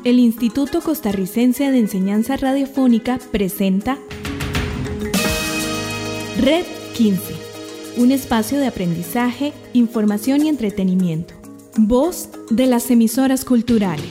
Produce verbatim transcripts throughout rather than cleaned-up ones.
El Instituto Costarricense de Enseñanza Radiofónica presenta Red quince, un espacio de aprendizaje, información y entretenimiento. Voz de las emisoras culturales.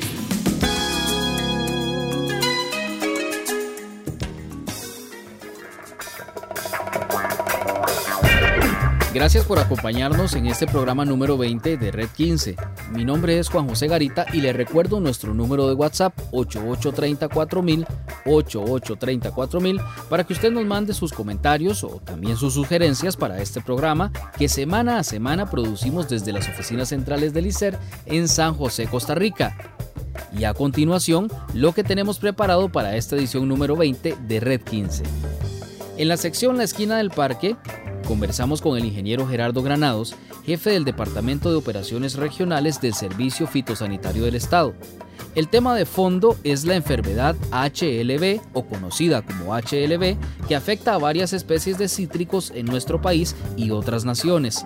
Gracias por acompañarnos en este programa número veinte de Red quince. Mi nombre es Juan José Garita y les recuerdo nuestro número de WhatsApp ocho ocho tres cuatro mil, ocho ocho tres cuatro mil para que usted nos mande sus comentarios o también sus sugerencias para este programa que semana a semana producimos desde las oficinas centrales del I C E R en San José, Costa Rica. Y a continuación, lo que tenemos preparado para esta edición número veinte de Red quince. En la sección La Esquina del Parque, conversamos con el ingeniero Gerardo Granados, jefe del Departamento de Operaciones Regionales del Servicio Fitosanitario del Estado. El tema de fondo es la enfermedad H L V, o conocida como H L V, que afecta a varias especies de cítricos en nuestro país y otras naciones.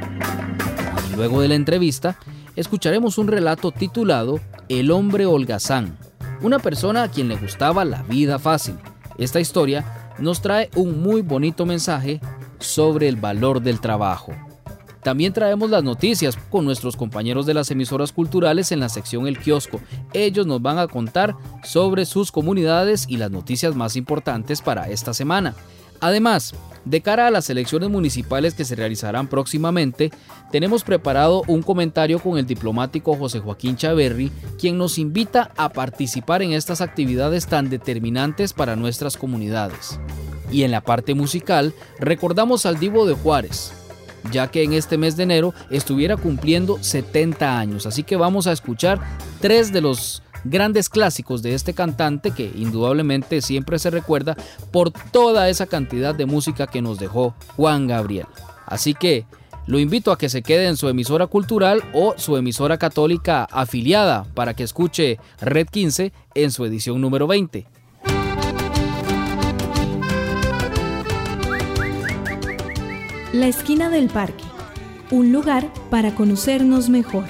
Y luego de la entrevista, escucharemos un relato titulado El hombre holgazán, una persona a quien le gustaba la vida fácil. Esta historia nos trae un muy bonito mensaje sobre el valor del trabajo. También traemos las noticias con nuestros compañeros de las emisoras culturales en la sección El Kiosco. Ellos nos van a contar sobre sus comunidades y las noticias más importantes para esta semana. Además, de cara a las elecciones municipales que se realizarán próximamente, tenemos preparado un comentario con el diplomático José Joaquín Chaverri, quien nos invita a participar en estas actividades tan determinantes para nuestras comunidades. Y en la parte musical, recordamos al Divo de Juárez, ya que en este mes de enero estuviera cumpliendo setenta años. Así que vamos a escuchar tres de los grandes clásicos de este cantante que indudablemente siempre se recuerda por toda esa cantidad de música que nos dejó Juan Gabriel. Así que lo invito a que se quede en su emisora cultural o su emisora católica afiliada para que escuche Red quince en su edición número veinte. La Esquina del Parque, un lugar para conocernos mejor.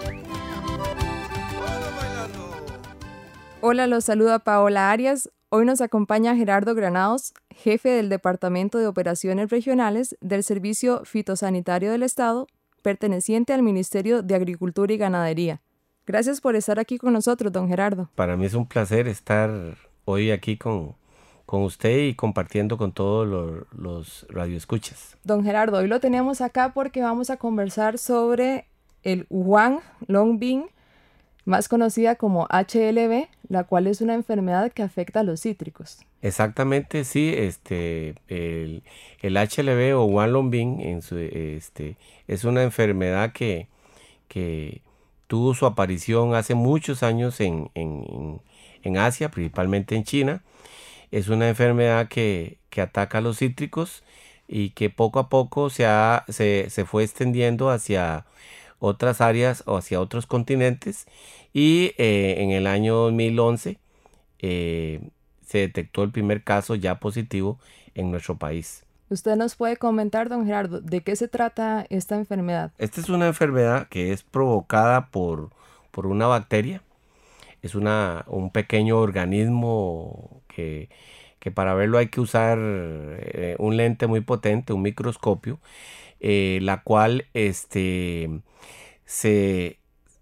Hola, los saluda Paola Arias. Hoy nos acompaña Gerardo Granados, jefe del Departamento de Operaciones Regionales del Servicio Fitosanitario del Estado, perteneciente al Ministerio de Agricultura y Ganadería. Gracias por estar aquí con nosotros, don Gerardo. Para mí es un placer estar hoy aquí con, con usted y compartiendo con todos los, los radioescuchas. Don Gerardo, hoy lo tenemos acá porque vamos a conversar sobre el Huang Longbing, más conocida como H L V, la cual es una enfermedad que afecta a los cítricos. Exactamente, sí, este, el, el H L V o Huang Longbing en su, este, es una enfermedad que, que tuvo su aparición hace muchos años en, en, en Asia, principalmente en China. Es una enfermedad que, que ataca a los cítricos y que poco a poco se, ha, se, se fue extendiendo hacia otras áreas o hacia otros continentes y eh, en el año dos mil once eh, se detectó el primer caso ya positivo en nuestro país. ¿Usted nos puede comentar, don Gerardo, de qué se trata esta enfermedad? Esta es una enfermedad que es provocada por, por una bacteria. Es una, un pequeño organismo que, que para verlo hay que usar eh, un lente muy potente, un microscopio, eh, la cual este, se,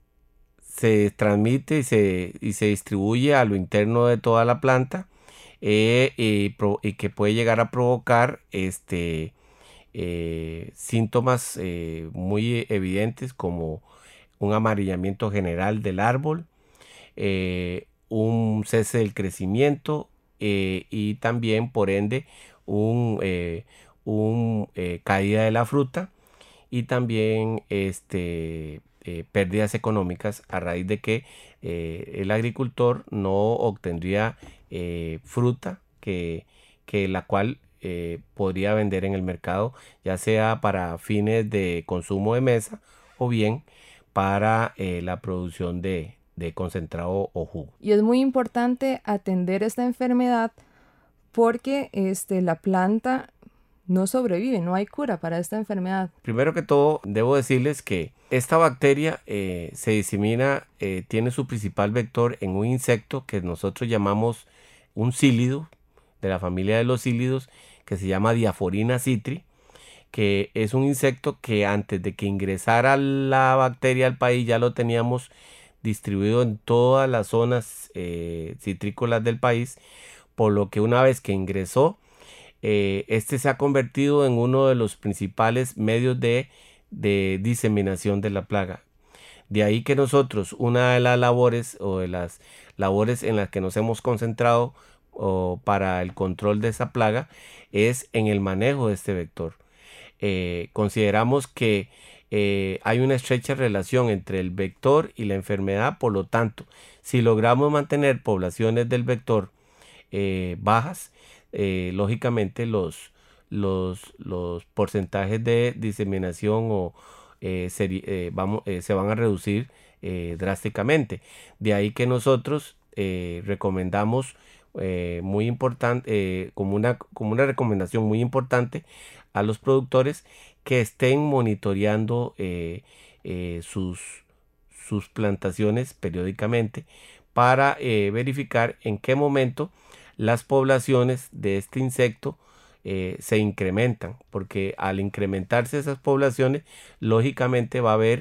se transmite y se, y se distribuye a lo interno de toda la planta eh, y, pro, y que puede llegar a provocar este, eh, síntomas eh, muy evidentes como un amarillamiento general del árbol, eh, un cese del crecimiento eh, y también por ende un, eh, un eh, caída de la fruta y también este, eh, pérdidas económicas a raíz de que eh, el agricultor no obtendría eh, fruta que, que la cual eh, podría vender en el mercado, ya sea para fines de consumo de mesa o bien para eh, la producción de, de concentrado o jugo. Y es muy importante atender esta enfermedad porque este, la planta no sobrevive, no hay cura para esta enfermedad. Primero que todo, debo decirles que esta bacteria eh, se disemina, eh, tiene su principal vector en un insecto que nosotros llamamos un cílido, de la familia de los cílidos, que se llama Diaforina citri, que es un insecto que antes de que ingresara la bacteria al país ya lo teníamos distribuido en todas las zonas eh, citrícolas del país, por lo que una vez que ingresó, eh, este se ha convertido en uno de los principales medios de, de diseminación de la plaga. De ahí que nosotros, una de las labores o de las labores en las que nos hemos concentrado o para el control de esa plaga es en el manejo de este vector. Eh, consideramos que eh, hay una estrecha relación entre el vector y la enfermedad, por lo tanto, si logramos mantener poblaciones del vector eh, bajas, eh, lógicamente los, los, los porcentajes de diseminación o, eh, seri, eh, vamos, eh, se van a reducir eh, drásticamente. De ahí que nosotros eh, recomendamos Eh, muy importante, eh, como, una, como una recomendación muy importante a los productores que estén monitoreando eh, eh, sus, sus plantaciones periódicamente para eh, verificar en qué momento las poblaciones de este insecto eh, se incrementan, porque al incrementarse esas poblaciones, lógicamente va a haber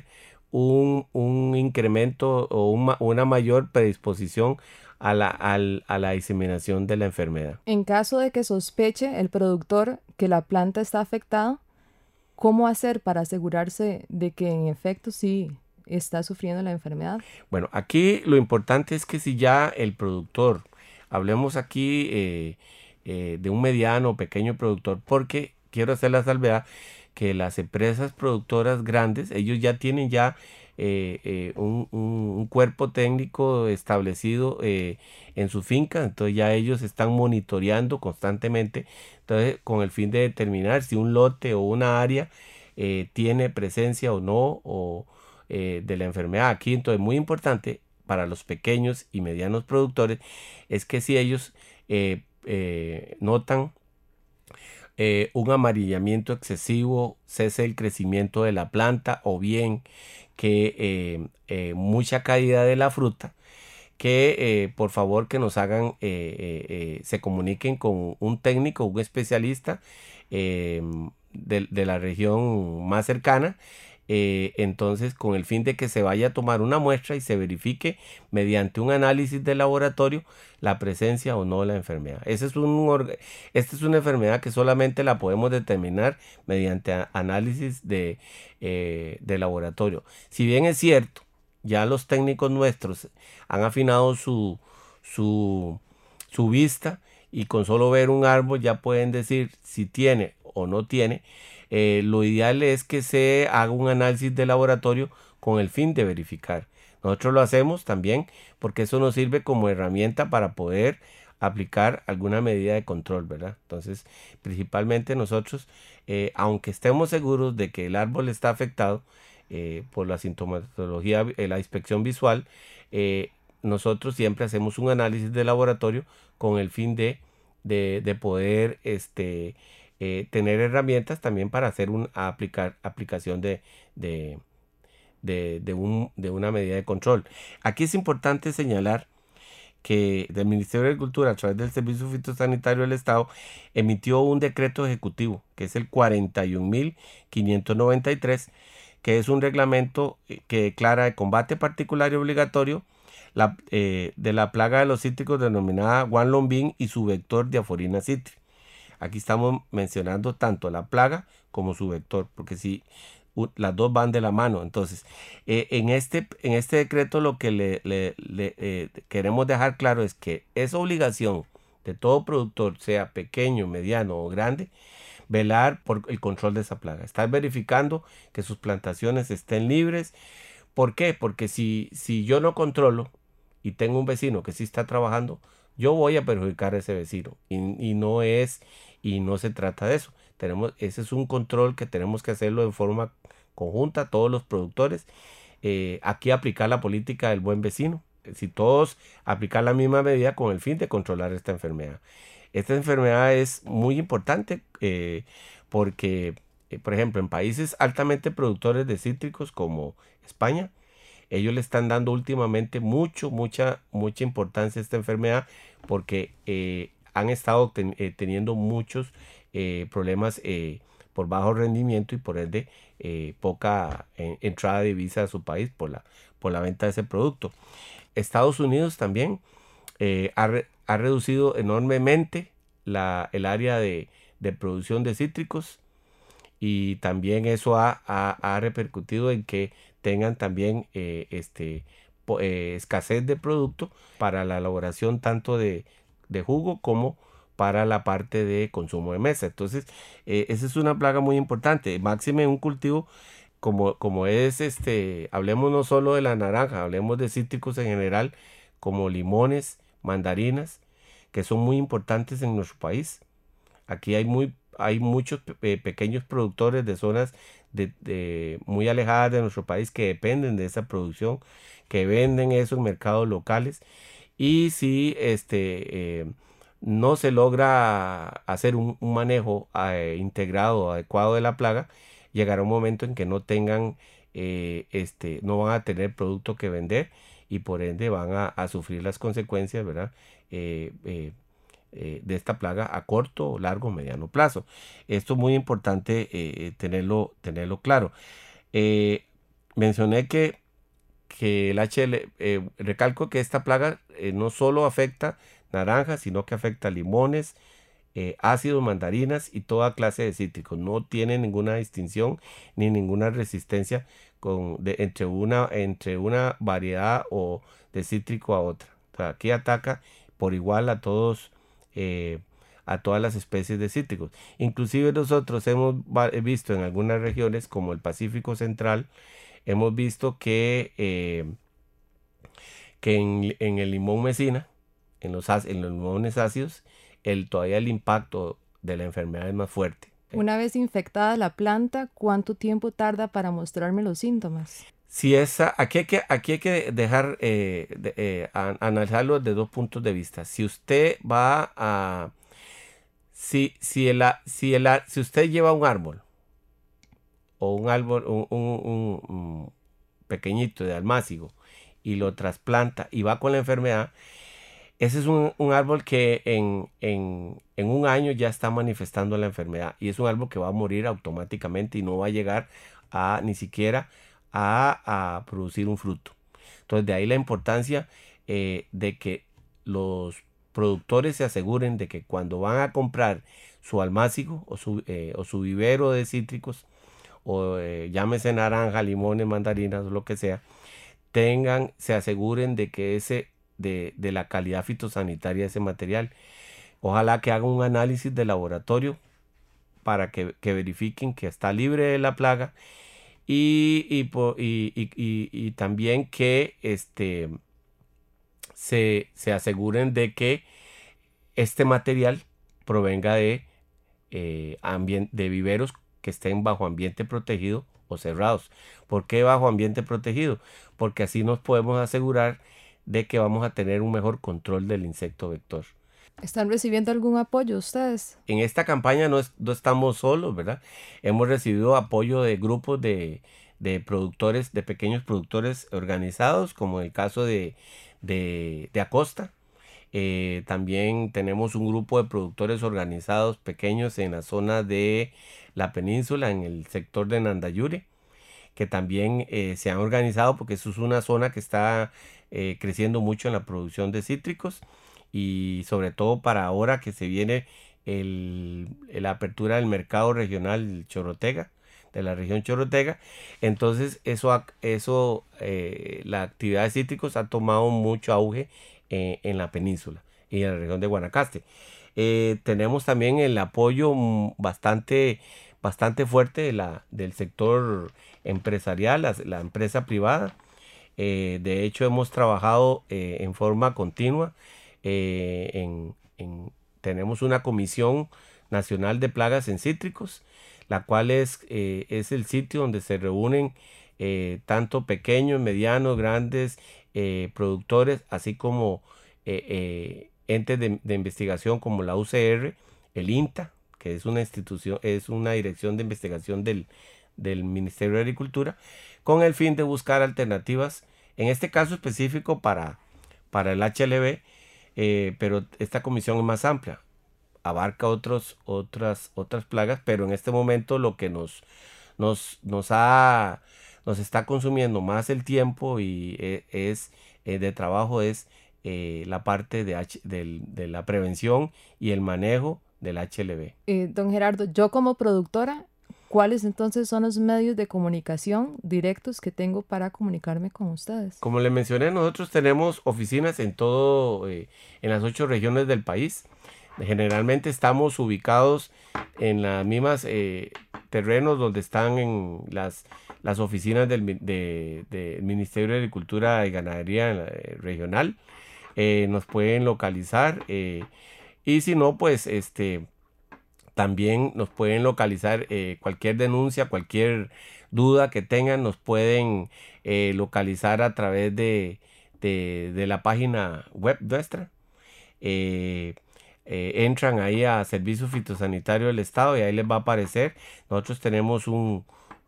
un, un incremento o una, una mayor predisposición A la, al, a la diseminación de la enfermedad. En caso de que sospeche el productor que la planta está afectada, ¿cómo hacer para asegurarse de que en efecto sí está sufriendo la enfermedad? Bueno, aquí lo importante es que si ya el productor, hablemos aquí eh, eh, de un mediano o pequeño productor, porque quiero hacer la salvedad que las empresas productoras grandes, ellos ya tienen ya Eh, eh, un, un, un cuerpo técnico establecido eh, en su finca, entonces ya ellos están monitoreando constantemente, entonces con el fin de determinar si un lote o una área eh, tiene presencia o no o, eh, de la enfermedad. Aquí entonces muy importante para los pequeños y medianos productores es que si ellos eh, eh, notan eh, un amarillamiento excesivo, cese el crecimiento de la planta o bien que eh, eh, mucha caída de la fruta, que eh, por favor que nos hagan, eh, eh, eh, se comuniquen con un técnico, un especialista eh, de, de la región más cercana, eh, entonces con el fin de que se vaya a tomar una muestra y se verifique mediante un análisis de laboratorio la presencia o no de la enfermedad. Ese es un, esta es una enfermedad que solamente la podemos determinar mediante a, análisis de, eh, de laboratorio. Si bien es cierto, ya los técnicos nuestros han afinado su, su, su vista y con solo ver un árbol ya pueden decir si tiene o no tiene. Eh, lo ideal es que se haga un análisis de laboratorio con el fin de verificar. Nosotros lo hacemos también porque eso nos sirve como herramienta para poder aplicar alguna medida de control, ¿verdad? Entonces, principalmente nosotros, eh, aunque estemos seguros de que el árbol está afectado eh, por la sintomatología, eh, la inspección visual, eh, nosotros siempre hacemos un análisis de laboratorio con el fin de, de, de poder este, eh, tener herramientas también para hacer una aplicar, aplicación de, de, de, de, un, de una medida de control. Aquí es importante señalar que el Ministerio de Agricultura, a través del Servicio Fitosanitario del Estado, emitió un decreto ejecutivo, que es el cuarenta y un mil quinientos noventa y tres, que es un reglamento que declara el combate particular y obligatorio la, eh, de la plaga de los cítricos denominada guanlombín y su vector Diaforina citri. Aquí estamos mencionando tanto la plaga como su vector, porque si las dos van de la mano. Entonces, eh, en, este, en este decreto lo que le, le, le eh, queremos dejar claro es que es obligación de todo productor, sea pequeño, mediano o grande, velar por el control de esa plaga. Estar verificando que sus plantaciones estén libres. ¿Por qué? Porque si, si yo no controlo y tengo un vecino que sí está trabajando, yo voy a perjudicar a ese vecino. Y, y no es, y no se trata de eso. Tenemos, ese es un control que tenemos que hacerlo en forma conjunta, todos los productores. Eh, aquí aplicar la política del buen vecino. Si todos aplicar la misma medida con el fin de controlar esta enfermedad. Esta enfermedad es muy importante eh, porque, eh, por ejemplo, en países altamente productores de cítricos como España, ellos le están dando últimamente mucho, mucha, mucha importancia a esta enfermedad porque eh, han estado ten, eh, teniendo muchos eh, problemas eh, por bajo rendimiento y por ende eh, poca eh, entrada de divisa a su país por la, por la venta de ese producto. Estados Unidos también eh, ha, re, ha reducido enormemente la, el área de, de producción de cítricos y también eso ha, ha, ha repercutido en que tengan también eh, este, po, eh, escasez de producto para la elaboración tanto de, de jugo como para la parte de consumo de mesa. Entonces, eh, esa es una plaga muy importante, máxime un cultivo como, como es, este, hablemos no solo de la naranja, hablemos de cítricos en general, como limones, mandarinas, que son muy importantes en nuestro país. Aquí hay, muy, hay muchos pe pequeños productores de zonas de, de, muy alejadas de nuestro país que dependen de esa producción, que venden eso en mercados locales. Y si este, eh, no se logra hacer un, un manejo eh, integrado, adecuado de la plaga, llegará un momento en que no tengan, eh, este, no van a tener producto que vender y por ende van a, a sufrir las consecuencias, ¿verdad? Eh, eh, eh, de esta plaga a corto, largo, mediano plazo. Esto es muy importante eh, tenerlo, tenerlo claro. Eh, mencioné que, que el H L, eh, recalco que esta plaga eh, no solo afecta naranjas, sino que afecta limones, eh, ácidos, mandarinas y toda clase de cítricos. No tiene ninguna distinción ni ninguna resistencia con, de, entre, una, entre una variedad o de cítrico a otra. O sea, aquí ataca por igual a todos, eh, a todas las especies de cítricos. Inclusive nosotros hemos visto en algunas regiones como el Pacífico Central, hemos visto que, eh, que en, en el limón mesina, en los, en los limones ácidos, el, todavía el impacto de la enfermedad es más fuerte. Una vez infectada la planta, ¿cuánto tiempo tarda para mostrarme los síntomas? Si esa, aquí, hay que, aquí hay que dejar eh, de, eh, a, analizarlo desde dos puntos de vista. Si usted va a... Si, si, el, si, el, si usted lleva un árbol o un árbol un, un, un, un pequeñito de almácigo y lo trasplanta y va con la enfermedad, ese es un, un árbol que en, en, en un año ya está manifestando la enfermedad y es un árbol que va a morir automáticamente y no va a llegar a ni siquiera a, a producir un fruto. Entonces de ahí la importancia eh, de que los productores se aseguren de que cuando van a comprar su almácigo o su, eh, o su vivero de cítricos o eh, llámese naranja, limones, mandarinas o lo que sea, tengan, se aseguren de que ese De, de la calidad fitosanitaria de ese material. Ojalá que hagan un análisis de laboratorio para que, que verifiquen que está libre de la plaga y, y, y, y, y, y también que este, se, se aseguren de que este material provenga de, eh, de viveros que estén bajo ambiente protegido o cerrados. ¿Por qué bajo ambiente protegido? Porque así nos podemos asegurar de que vamos a tener un mejor control del insecto vector. ¿Están recibiendo algún apoyo ustedes? En esta campaña no, es, no estamos solos, ¿verdad? Hemos recibido apoyo de grupos de, de productores, de pequeños productores organizados, como el caso de, de, de Acosta. Eh, también tenemos un grupo de productores organizados pequeños en la zona de la península, en el sector de Nandayure, que también eh, se han organizado porque eso es una zona que está eh, creciendo mucho en la producción de cítricos y sobre todo para ahora que se viene el, la apertura del mercado regional Chorotega, de la región Chorotega. Entonces eso, eso eh, la actividad de cítricos ha tomado mucho auge eh, en la península y en la región de Guanacaste. Eh, tenemos también el apoyo bastante, bastante fuerte de la, del sector empresarial, la, la empresa privada. Eh, de hecho hemos trabajado eh, en forma continua. Eh, en, en, tenemos una comisión nacional de plagas en cítricos, la cual es, eh, es el sitio donde se reúnen eh, tanto pequeños, medianos, grandes eh, productores, así como eh, eh, entes de, de investigación como la U C R, el INTA, que es una institución, es una dirección de investigación del, del Ministerio de Agricultura, con el fin de buscar alternativas, en este caso específico para, para el H L B, eh, pero esta comisión es más amplia, abarca otros, otras, otras plagas, pero en este momento lo que nos, nos, nos, ha, nos está consumiendo más el tiempo y eh, es eh, de trabajo es eh, la parte de, H, de, de la prevención y el manejo del H L B. Eh, don Gerardo, yo como productora, ¿cuáles entonces son los medios de comunicación directos que tengo para comunicarme con ustedes? Como le mencioné, nosotros tenemos oficinas en todo, eh, en las ocho regiones del país. Generalmente estamos ubicados en las mismas eh, terrenos donde están en las, las oficinas del de, de Ministerio de Agricultura y Ganadería eh, regional. Eh, nos pueden localizar eh, y si no, pues este... también nos pueden localizar eh, cualquier denuncia, cualquier duda que tengan, nos pueden eh, localizar a través de, de, de la página web nuestra. Eh, eh, entran ahí a Servicio Fitosanitario del Estado y ahí les va a aparecer. Nosotros tenemos un,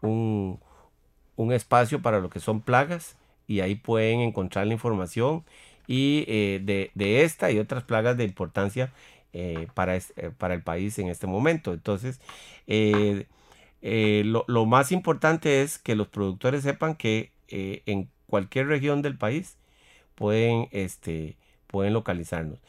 un, un espacio para lo que son plagas y ahí pueden encontrar la información y eh, de, de esta y otras plagas de importancia Eh, para, este, para el país en este momento. Entonces, eh, eh, lo, lo más importante es que los productores sepan que eh, en cualquier región del país pueden, este, pueden localizarnos.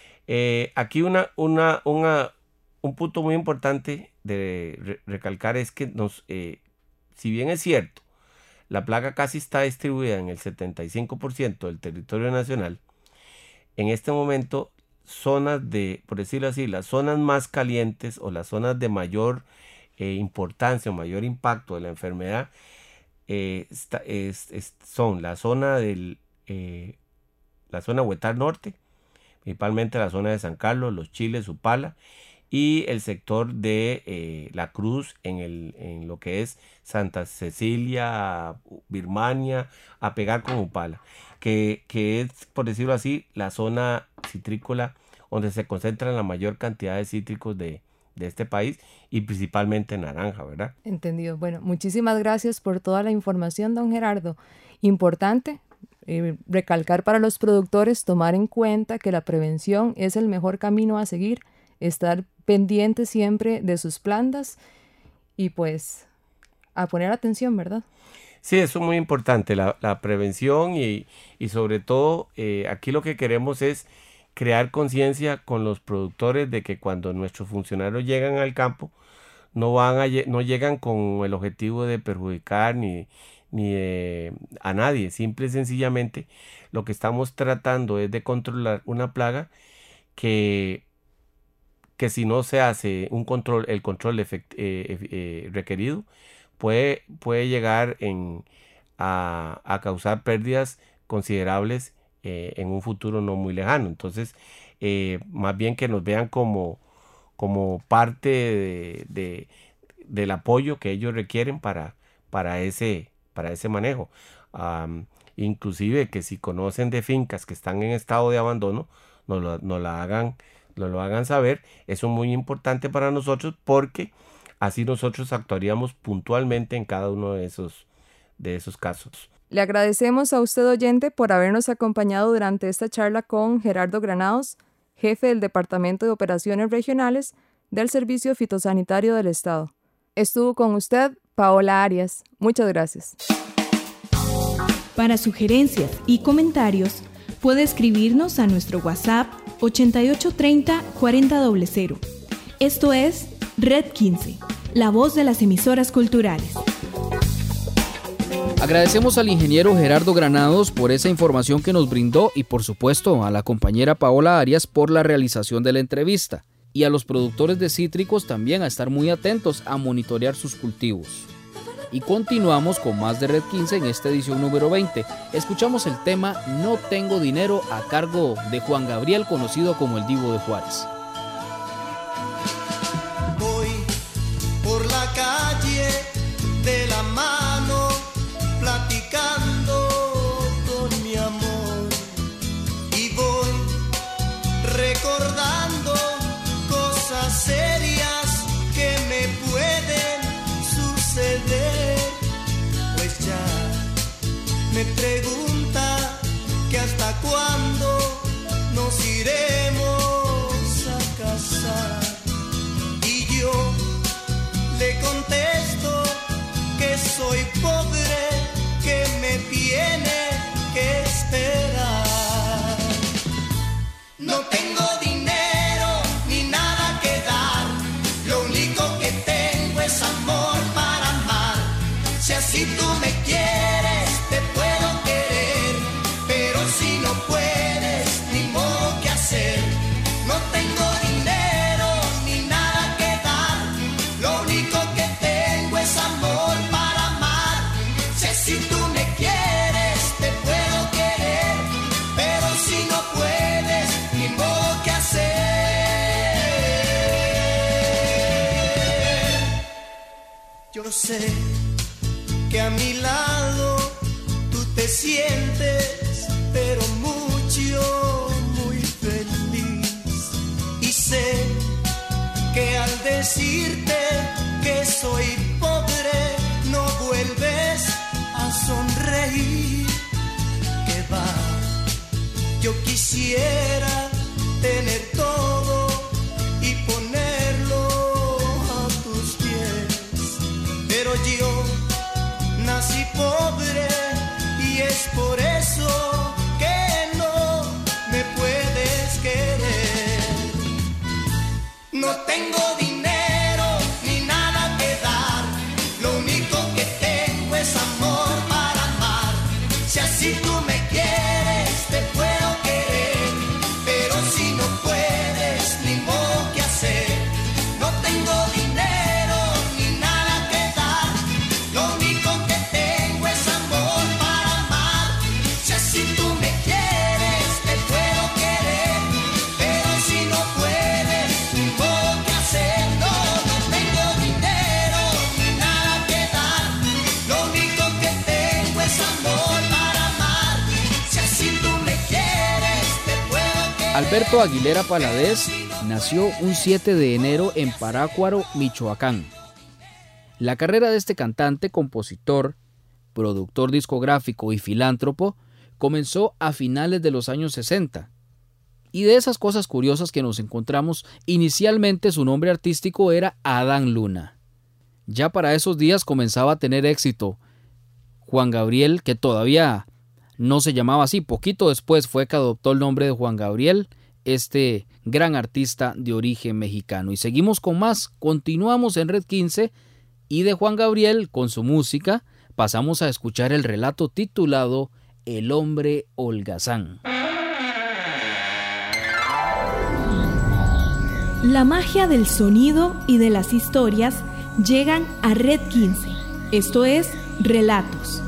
Eh, aquí una, una, una, un punto muy importante de re recalcar es que nos, eh, si bien es cierto, la plaga casi está distribuida en el setenta y cinco por ciento del territorio nacional, en este momento zonas de, por decirlo así, las zonas más calientes o las zonas de mayor eh, importancia o mayor impacto de la enfermedad eh, está, es, es, son la zona del eh, la zona Huetar Norte, principalmente la zona de San Carlos, Los Chiles, Upala, y el sector de eh, La Cruz en, el, en lo que es Santa Cecilia, Birmania, a pegar con Upala, que, que es, por decirlo así, la zona citrícola donde se concentran la mayor cantidad de cítricos de, de este país y principalmente naranja, ¿verdad? Entendido. Bueno, muchísimas gracias por toda la información, don Gerardo. Importante eh, recalcar para los productores, tomar en cuenta que la prevención es el mejor camino a seguir, estar pendiente siempre de sus plantas y pues a poner atención, ¿verdad? Sí, eso es muy importante, la, la prevención y, y sobre todo eh, aquí lo que queremos es crear conciencia con los productores de que cuando nuestros funcionarios llegan al campo no, van a, no llegan con el objetivo de perjudicar ni, ni de, a nadie, simple y sencillamente lo que estamos tratando es de controlar una plaga que que si no se hace un control, el control efect, eh, eh, requerido, puede, puede llegar en, a, a causar pérdidas considerables eh, en un futuro no muy lejano. Entonces, eh, más bien que nos vean como, como parte de, de, del apoyo que ellos requieren para, para, ese, para ese manejo. Um, inclusive que si conocen de fincas que están en estado de abandono, nos, lo, nos la hagan nos lo hagan saber. Eso es muy importante para nosotros porque así nosotros actuaríamos puntualmente en cada uno de esos, de esos casos. Le agradecemos a usted, oyente, por habernos acompañado durante esta charla con Gerardo Granados, jefe del Departamento de Operaciones Regionales del Servicio Fitosanitario del Estado. Estuvo con usted Paola Arias. Muchas gracias. Para sugerencias y comentarios, puede escribirnos a nuestro WhatsApp ochenta y ocho treinta cuarenta cero cero. Esto es Red quince, la voz de las emisoras culturales. Agradecemos al ingeniero Gerardo Granados por esa información que nos brindó y por supuesto a la compañera Paola Arias por la realización de la entrevista y a los productores de cítricos también a estar muy atentos a monitorear sus cultivos. Y continuamos con más de Red quince en esta edición número veinte. Escuchamos el tema No Tengo Dinero a cargo de Juan Gabriel, conocido como el Divo de Juárez. Voy por la calle de la mano, platicando con mi amor, y voy me pregunta que hasta cuándo nos iremos a casar. Y yo le contesto que soy pobre, que me tiene que esperar. No tengo dinero ni nada que dar, lo único que tengo es amor para amar. Si así tú me quieres, te puedo querer, pero si no puedes, ni modo que hacer. No tengo dinero ni nada que dar, lo único que tengo es amor para amar. Si así tú me quieres, te puedo querer, pero si no puedes, ni modo que hacer. Yo sé que a mi lado tú te sientes, pero mucho, muy feliz. Y sé que al decirte que soy pobre, no vuelves a sonreír. Que va, yo quisiera tener todo y ponerlo a tus pies, pero yo nací pobre y es por eso que no me puedes querer. No tengo dinero ni nada que dar, lo único que tengo es amor para amar. Si así tú me quieres, te puedo querer, pero si no puedes, ni modo que hacer. No tengo dinero ni nada que dar, lo único que tengo es amor para amar. Si así tú me quieres, te puedo querer, pero si no puedes, ni modo que hacer. No, no tengo dinero ni nada que dar, lo único que tengo es amor para amar. Si así tú me quieres, te puedo querer. Alberto Aguilera Paladés nació un siete de enero en Parácuaro, Michoacán. La carrera de este cantante, compositor, productor discográfico y filántropo comenzó a finales de los años sesenta. Y de esas cosas curiosas que nos encontramos, inicialmente su nombre artístico era Adán Luna. Ya para esos días comenzaba a tener éxito Juan Gabriel, que todavía no se llamaba así. Poquito después fue que adoptó el nombre de Juan Gabriel, este gran artista de origen mexicano. Y seguimos con más, continuamos en Red quince y de Juan Gabriel con su música pasamos a escuchar el relato titulado El hombre holgazán. La magia del sonido y de las historias llegan a Red quince. Esto es Relatos.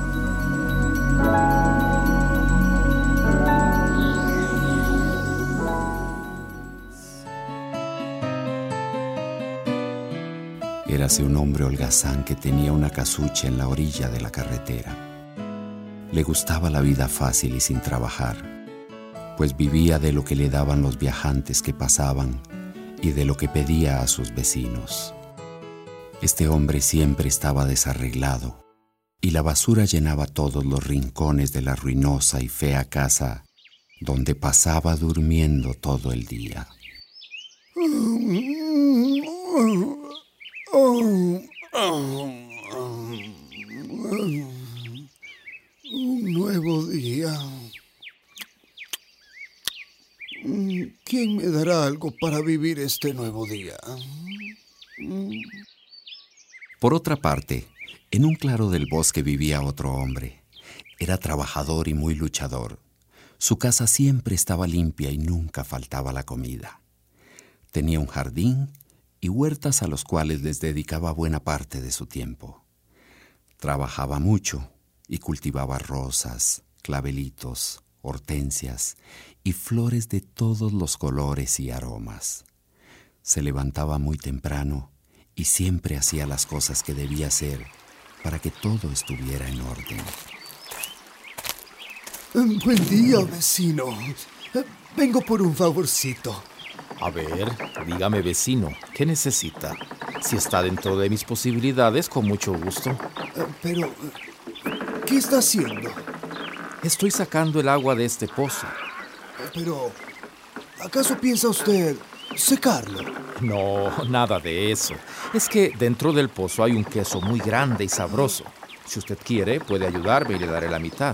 Érase un hombre holgazán que tenía una casucha en la orilla de la carretera. Le gustaba la vida fácil y sin trabajar, pues vivía de lo que le daban los viajantes que pasaban y de lo que pedía a sus vecinos. Este hombre siempre estaba desarreglado y la basura llenaba todos los rincones de la ruinosa y fea casa donde pasaba durmiendo todo el día. Un nuevo día. ¿Quién me dará algo para vivir este nuevo día? Por otra parte, en un claro del bosque vivía otro hombre. Era trabajador y muy luchador. Su casa siempre estaba limpia y nunca faltaba la comida. Tenía un jardín y huertas a los cuales les dedicaba buena parte de su tiempo. Trabajaba mucho y cultivaba rosas, clavelitos, hortensias y flores de todos los colores y aromas. Se levantaba muy temprano y siempre hacía las cosas que debía hacer para que todo estuviera en orden. Buen día, vecino. Vengo por un favorcito. A ver, dígame, vecino, ¿qué necesita? Si está dentro de mis posibilidades, con mucho gusto. Pero, ¿Qué está haciendo? Estoy sacando el agua de este pozo. Pero, ¿acaso piensa usted secarlo? No, nada de eso. Es que dentro del pozo hay un queso muy grande y sabroso. Si usted quiere, puede ayudarme y le daré la mitad.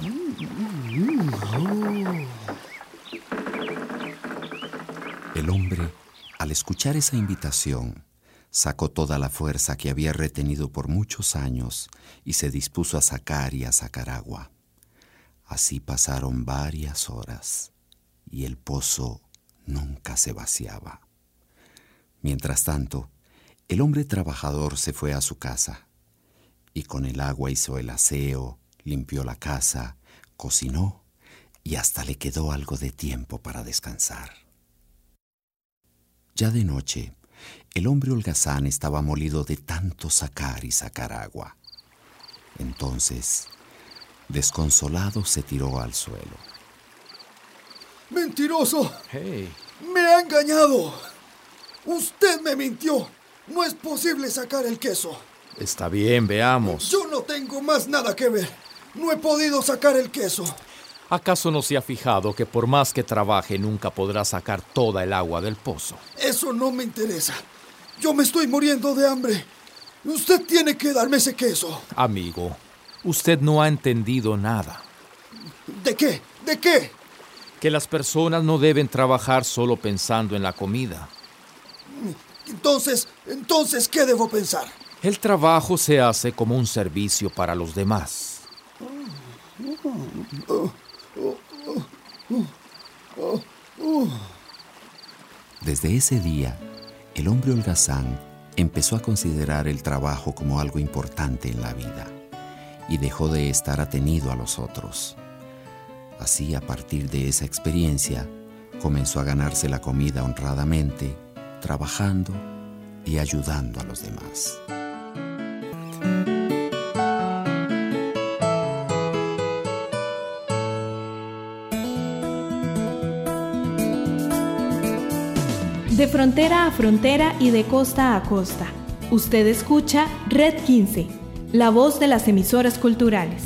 El hombre, al escuchar esa invitación, sacó toda la fuerza que había retenido por muchos años y se dispuso a sacar y a sacar agua. Así pasaron varias horas y el pozo nunca se vaciaba. Mientras tanto, el hombre trabajador se fue a su casa y con el agua hizo el aseo, limpió la casa, cocinó y hasta le quedó algo de tiempo para descansar. Ya de noche, el hombre holgazán estaba molido de tanto sacar y sacar agua. Entonces, desconsolado, se tiró al suelo. ¡Mentiroso! Hey. ¡Me ha engañado! ¡Usted me mintió! No es posible sacar el queso. Está bien, veamos. Yo no tengo más nada que ver. No he podido sacar el queso. ¿Acaso no se ha fijado que por más que trabaje nunca podrá sacar toda el agua del pozo? Eso no me interesa. Yo me estoy muriendo de hambre. Usted tiene que darme ese queso. Amigo, usted no ha entendido nada. ¿De qué? ¿De qué? Que las personas no deben trabajar solo pensando en la comida. Entonces, entonces, ¿qué debo pensar? El trabajo se hace como un servicio para los demás. Desde ese día, el hombre holgazán empezó a considerar el trabajo como algo importante en la vida y dejó de estar atenido a los otros. Así, a partir de esa experiencia, comenzó a ganarse la comida honradamente, trabajando y ayudando a los demás. De frontera a frontera y de costa a costa, usted escucha Red quince, la voz de las emisoras culturales.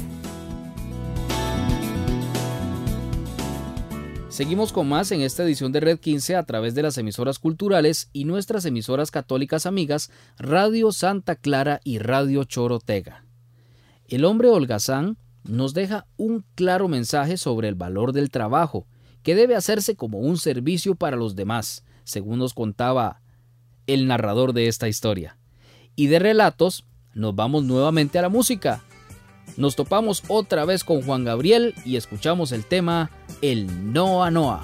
Seguimos con más en esta edición de Red quince a través de las emisoras culturales y nuestras emisoras católicas amigas Radio Santa Clara y Radio Chorotega. El hombre holgazán nos deja un claro mensaje sobre el valor del trabajo, que debe hacerse como un servicio para los demás, según nos contaba el narrador de esta historia. Y de relatos nos vamos nuevamente a la música. Nos topamos otra vez con Juan Gabriel y escuchamos el tema El Noa Noa.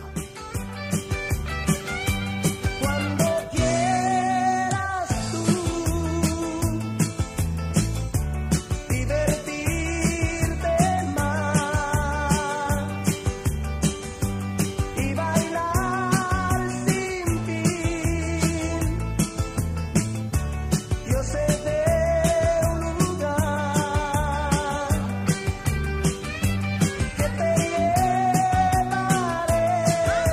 Te llevaré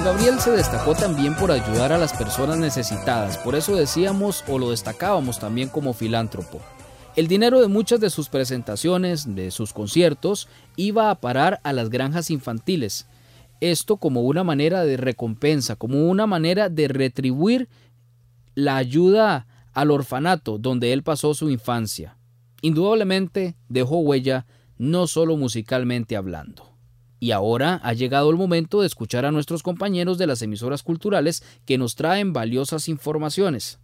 Gabriel se destacó también por ayudar a las personas necesitadas, por eso decíamos o lo destacábamos también como filántropo. El dinero de muchas de sus presentaciones, de sus conciertos, iba a parar a las granjas infantiles. Esto como una manera de recompensa, como una manera de retribuir la ayuda al orfanato donde él pasó su infancia. Indudablemente dejó huella, no solo musicalmente hablando. Y ahora ha llegado el momento de escuchar a nuestros compañeros de las emisoras culturales que nos traen valiosas informaciones.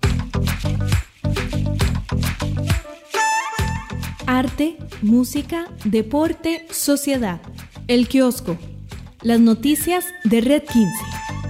Arte, música, deporte, sociedad. El kiosco. Las noticias de Red quince.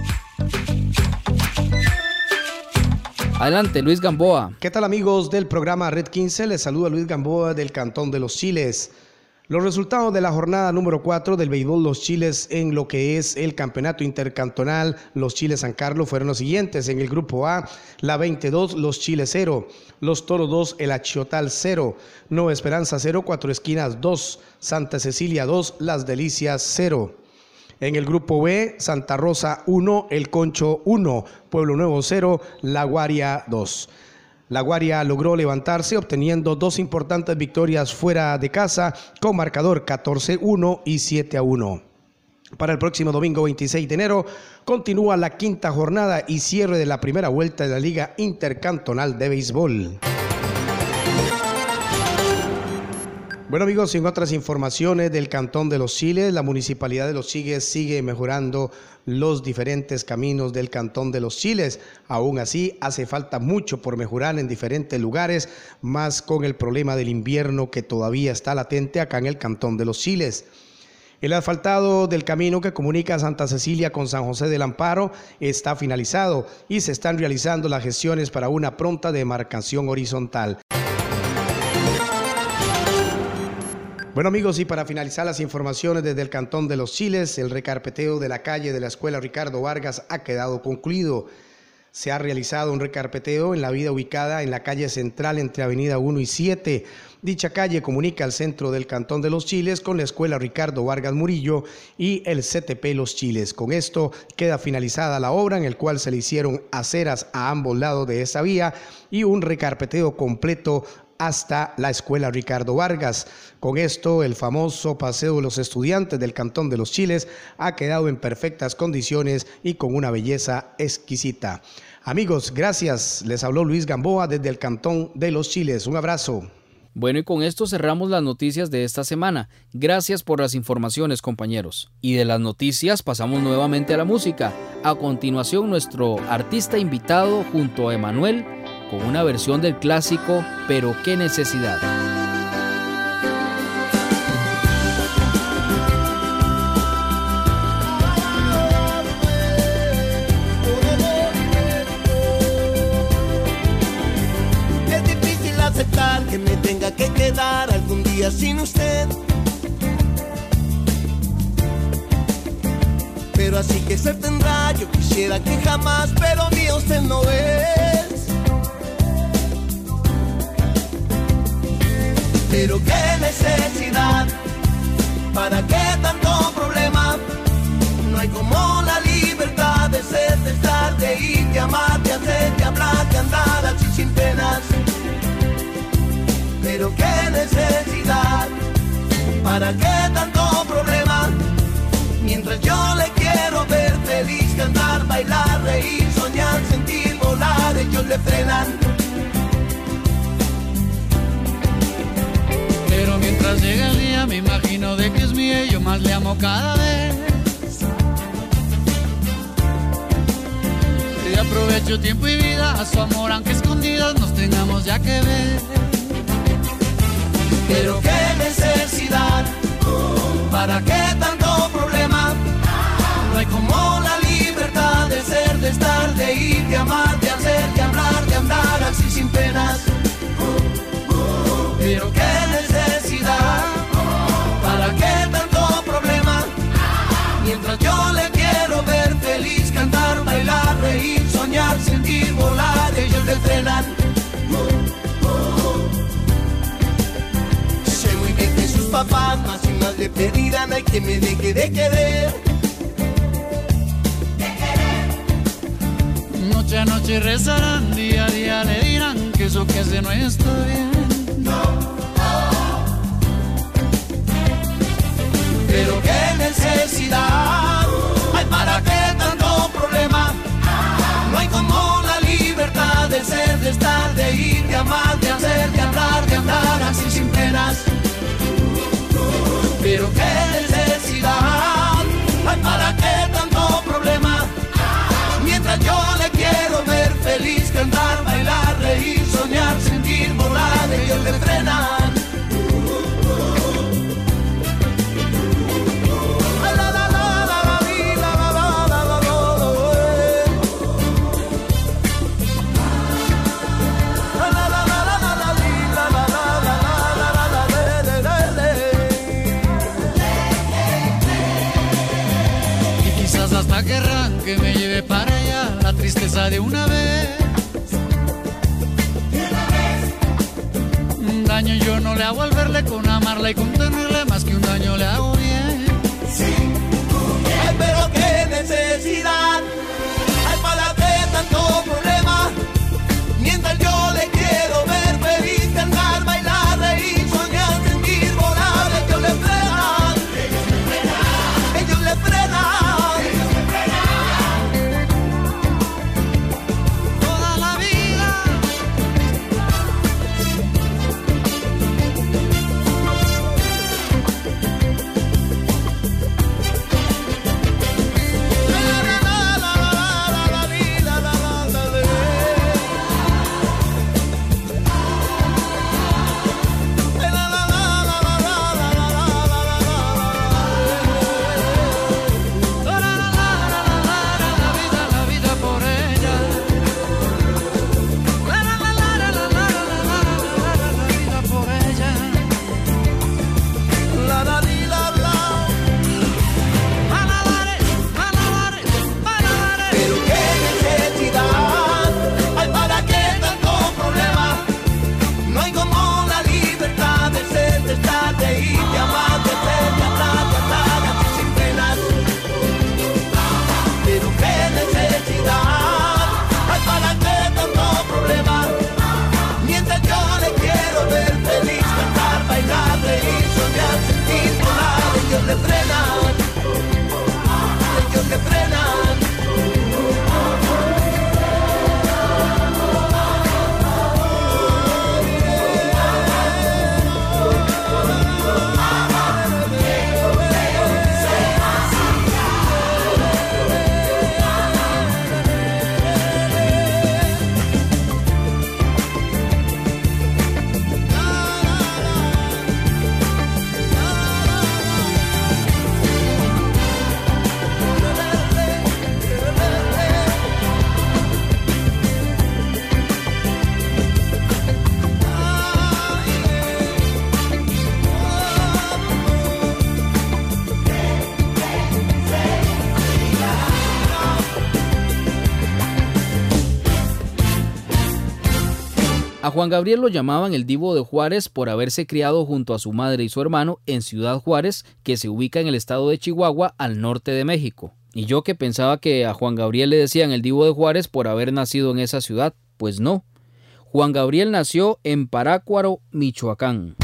Adelante, Luis Gamboa. ¿Qué tal, amigos del programa Red quince? Les saluda Luis Gamboa del Cantón de los Chiles. Los resultados de la jornada número cuatro del béisbol Los Chiles en lo que es el campeonato intercantonal Los Chiles San Carlos fueron los siguientes. En el grupo A, la veintidós, Los Chiles cero, Los Toros dos, el Achiotal cero, Nueva Esperanza cero, Cuatro Esquinas dos, Santa Cecilia dos, Las Delicias cero. En el grupo B, Santa Rosa uno, El Concho uno, Pueblo Nuevo cero, La Guaria dos. La Guaria logró levantarse obteniendo dos importantes victorias fuera de casa con marcador catorce a uno y siete a uno. Para el próximo domingo veintiséis de enero continúa la quinta jornada y cierre de la primera vuelta de la Liga Intercantonal de Béisbol. Bueno, amigos, en otras informaciones del Cantón de los Chiles, la Municipalidad de Los Chiles sigue mejorando los diferentes caminos del Cantón de los Chiles. Aún así, hace falta mucho por mejorar en diferentes lugares, más con el problema del invierno que todavía está latente acá en el Cantón de los Chiles. El asfaltado del camino que comunica Santa Cecilia con San José del Amparo está finalizado y se están realizando las gestiones para una pronta demarcación horizontal. Bueno, amigos, y para finalizar las informaciones desde el Cantón de los Chiles, el recarpeteo de la calle de la Escuela Ricardo Vargas ha quedado concluido. Se ha realizado un recarpeteo en la vía ubicada en la calle central entre Avenida uno y siete. Dicha calle comunica el centro del Cantón de los Chiles con la Escuela Ricardo Vargas Murillo y el C T P Los Chiles. Con esto queda finalizada la obra, en el cual se le hicieron aceras a ambos lados de esa vía y un recarpeteo completo hasta la Escuela Ricardo Vargas. Con esto, el famoso Paseo de los Estudiantes del Cantón de los Chiles ha quedado en perfectas condiciones y con una belleza exquisita. Amigos, gracias. Les habló Luis Gamboa desde el Cantón de los Chiles. Un abrazo. Bueno, y con esto cerramos las noticias de esta semana. Gracias por las informaciones, compañeros. Y de las noticias pasamos nuevamente a la música. A continuación, nuestro artista invitado junto a Emanuel con una versión del clásico Pero qué necesidad. Es difícil aceptar que me tenga que quedar algún día sin usted, pero así que se tendrá. Yo quisiera que jamás, pero mío usted no es. Pero qué necesidad, ¿para qué tanto problema? No hay como la libertad de ser, de estar, de ir, de amar, de hacer, de hablar, de andar así sin penas. Pero qué necesidad, ¿para qué tanto problema? Mientras yo le quiero ver feliz, cantar, bailar, reír, soñar, sentir, volar, ellos le frenan. Pero mientras llega el día me imagino de que es mía y yo más le amo cada vez. Y aprovecho tiempo y vida a su amor, aunque escondidas nos tengamos ya que ver. Pero qué necesidad, ¿para qué tanto problema? No hay como la libertad de ser, de estar, de ir, de amar, de hacer, de hablar, de andar así sin penas. Pero qué necesidad, ¿para qué tanto problema? Mientras yo le quiero ver feliz, cantar, bailar, reír, soñar, sentir, volar, ellos le frenan. Sé muy bien que sus papás más y más le pedirán, ay, que me deje de querer. noche a noche rezarán, día a día le dirán que eso que hace no está bien. Pero qué necesidad hay, para qué tanto problema. No hay como la libertad de ser, de estar, de ir, de amar, de hacer, de hablar, de andar así sin penas. Pero qué necesidad hay, para qué tanto problema. Mientras yo le quiero ver feliz, cantar, bailar, reír, soñar, sentir, volar, ellos le frenan. Hasta querrán que me lleve para allá la tristeza de una vez. Un daño yo no le hago al verle, con amarla y con tenerle, más que un daño le hago bien. Sí, ay, pero qué necesidad hay, para qué tanto problema. Mientras yo le quiero ver feliz, cantar, bailar, reír, soñar, sentir, volar, ellos le frenan, ellos le frenan. A Juan Gabriel lo llamaban el Divo de Juárez por haberse criado junto a su madre y su hermano en Ciudad Juárez, que se ubica en el estado de Chihuahua, al norte de México. Y yo que pensaba que a Juan Gabriel le decían el Divo de Juárez por haber nacido en esa ciudad, pues no. Juan Gabriel nació en Parácuaro, Michoacán.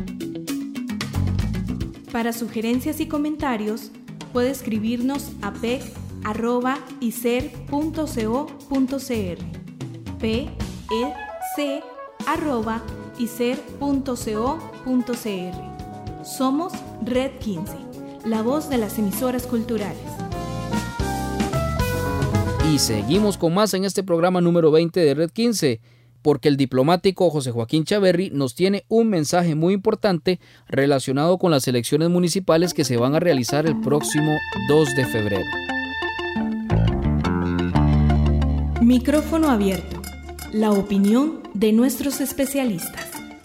Para sugerencias y comentarios, puede escribirnos a pec arroba icer punto co punto cr, p e c arroba icer punto co punto cr. Somos Red quince, la voz de las emisoras culturales. Y seguimos con más en este programa número veinte de Red quince, porque el diplomático José Joaquín Chaverri nos tiene un mensaje muy importante relacionado con las elecciones municipales que se van a realizar el próximo dos de febrero. Micrófono abierto. La opinión de nuestros especialistas.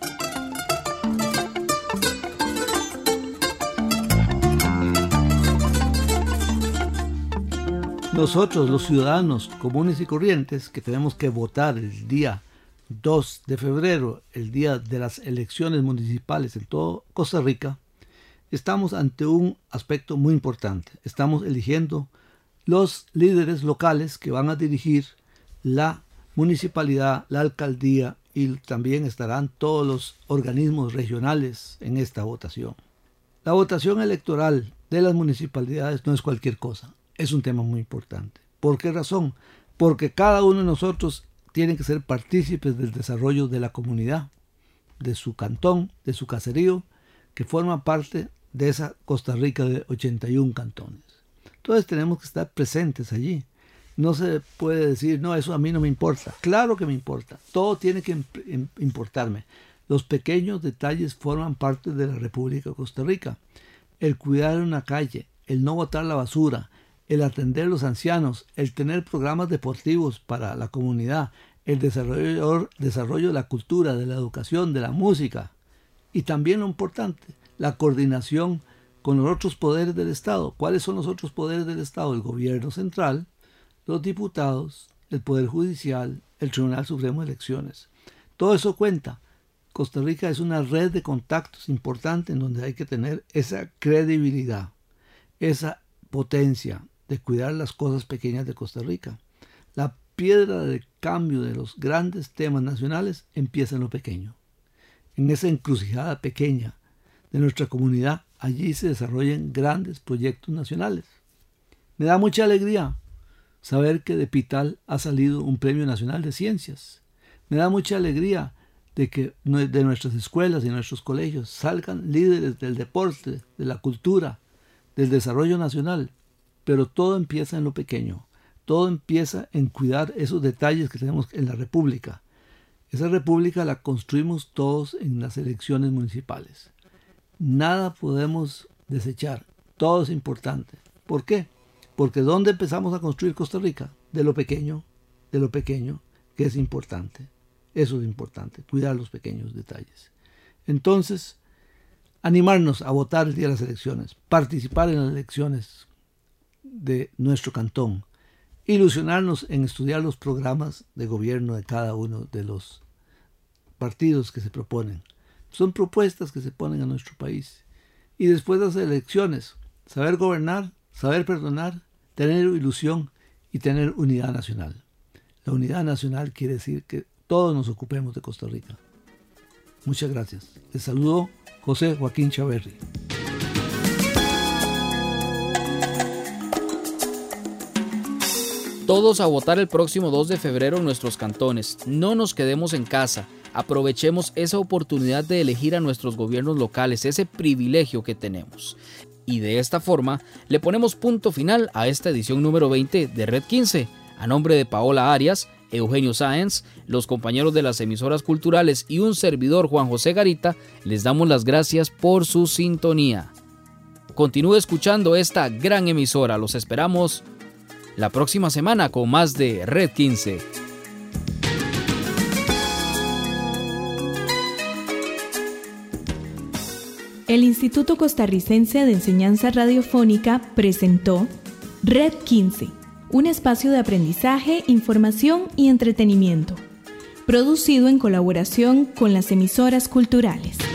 Nosotros, los ciudadanos comunes y corrientes, que tenemos que votar el día dos de febrero, el día de las elecciones municipales en toda Costa Rica, estamos ante un aspecto muy importante. Estamos eligiendo los líderes locales que van a dirigir la municipalidad, la alcaldía y también estarán todos los organismos regionales en esta votación. La votación electoral de las municipalidades no es cualquier cosa, es un tema muy importante. ¿Por qué razón? Porque cada uno de nosotros tiene que ser partícipes del desarrollo de la comunidad, de su cantón, de su caserío, que forma parte de esa Costa Rica de ochenta y un cantones. Entonces tenemos que estar presentes allí. No se puede decir, no, eso a mí no me importa. Claro que me importa. Todo tiene que importarme. Los pequeños detalles forman parte de la República de Costa Rica. El cuidar una calle, el no botar la basura, el atender a los ancianos, el tener programas deportivos para la comunidad, el desarrollo, desarrollo de la cultura, de la educación, de la música. Y también lo importante, la coordinación con los otros poderes del Estado. ¿Cuáles son los otros poderes del Estado? El gobierno central, los diputados, el Poder Judicial, el Tribunal Supremo de Elecciones. Todo eso cuenta. Costa Rica es una red de contactos importante en donde hay que tener esa credibilidad, esa potencia de cuidar las cosas pequeñas de Costa Rica. La piedra de cambio de los grandes temas nacionales empieza en lo pequeño. En esa encrucijada pequeña de nuestra comunidad, allí se desarrollan grandes proyectos nacionales. Me da mucha alegría saber que de Pital ha salido un premio nacional de ciencias. Me da mucha alegría de que de nuestras escuelas y nuestros colegios salgan líderes del deporte, de la cultura, del desarrollo nacional. Pero todo empieza en lo pequeño. Todo empieza en cuidar esos detalles que tenemos en la República. Esa República la construimos todos en las elecciones municipales. Nada podemos desechar. Todo es importante. ¿Por qué? Porque ¿dónde empezamos a construir Costa Rica? De lo pequeño, de lo pequeño, que es importante. Eso es importante, cuidar los pequeños detalles. Entonces, animarnos a votar el día de las elecciones, participar en las elecciones de nuestro cantón, ilusionarnos en estudiar los programas de gobierno de cada uno de los partidos que se proponen. Son propuestas que se ponen a nuestro país. Y después de las elecciones, saber gobernar, saber perdonar, tener ilusión y tener unidad nacional. La unidad nacional quiere decir que todos nos ocupemos de Costa Rica. Muchas gracias. Les saludo José Joaquín Chaverri. Todos a votar el próximo dos de febrero en nuestros cantones. No nos quedemos en casa. Aprovechemos esa oportunidad de elegir a nuestros gobiernos locales, ese privilegio que tenemos. Y de esta forma le ponemos punto final a esta edición número veinte de Red quince. A nombre de Paola Arias, Eugenio Sáenz, los compañeros de las emisoras culturales y un servidor, Juan José Garita, les damos las gracias por su sintonía. Continúe escuchando esta gran emisora. Los esperamos la próxima semana con más de Red quince. El Instituto Costarricense de Enseñanza Radiofónica presentó Red quince, un espacio de aprendizaje, información y entretenimiento, producido en colaboración con las emisoras culturales.